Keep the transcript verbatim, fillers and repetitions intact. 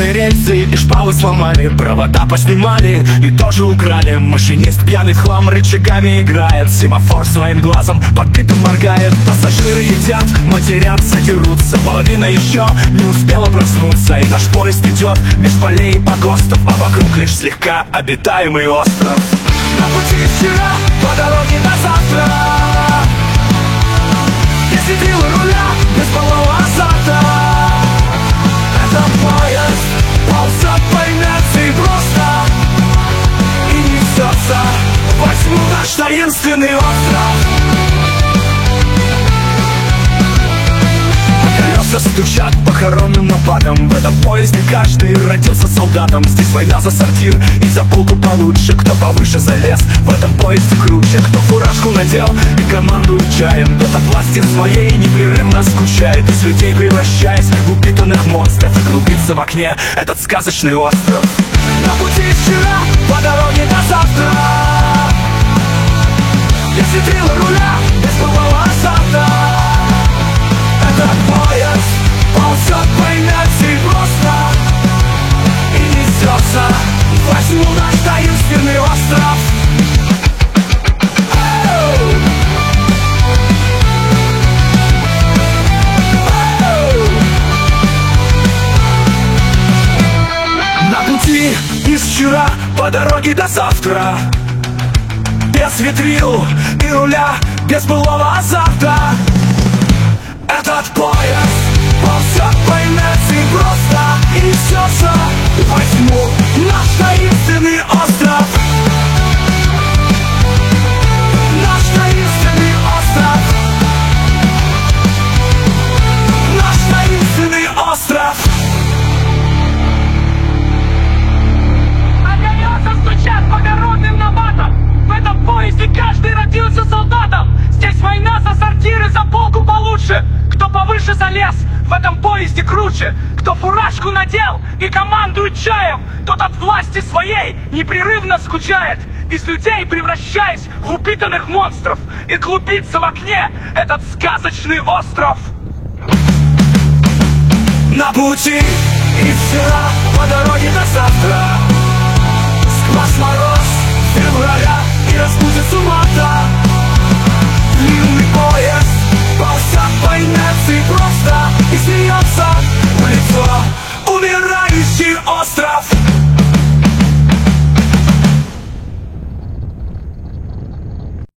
Сломали рельсы и шпалы сломали, провода поснимали и тоже украли. Машинист пьяный в хлам рычагами играет, семафор своим глазом подбитым моргает. Пассажиры едят, матерятся, дерутся, половина еще не успела проснуться. И наш поезд идет меж полей и погостов, а вокруг лишь слегка обитаемый остров. На пути вчера, по дороге на завтра, я сидел у руля без былого азарта. Это поезд ползет по инерции просто и несется во тьму наш таинственный остров. Колеса стучат похоронным нападом. В этом поезде каждый родился солдатом. Здесь война за сортир и за полку получше. Кто повыше залез, в этом поезде круче. Кто фуражку надел и командует чаем, тот от власти своей непрерывно скучает, из людей превращаясь в упитанных монстров. И клубится в окне этот сказочный остров. На пути вчера, по дороге до завтра, я сидел у руля без былого азарта. Этот поезд ползет по инерции просто и несется во тьму наш таинственный остров. На пути из вчера, по дороге до завтра, без ветрил и руля, без былого азарта. Этот поезд ползет по инерции просто и несется во тьму наш таинственный остров. Наш таинственный остров. Наш таинственный остров. А колеса стучат по дородным набатам. В этом поезде каждый родился солдатом. Здесь война за сортиры, за полку получше. Кто повыше залез, в этом поезде круче. Кто фуражку надел и командует чаем, тот от власти своей непрерывно скучает, из людей превращаясь в упитанных монстров. И клубится в окне этот сказочный остров. На пути и вчера, по дороге до завтра, сквозь мороз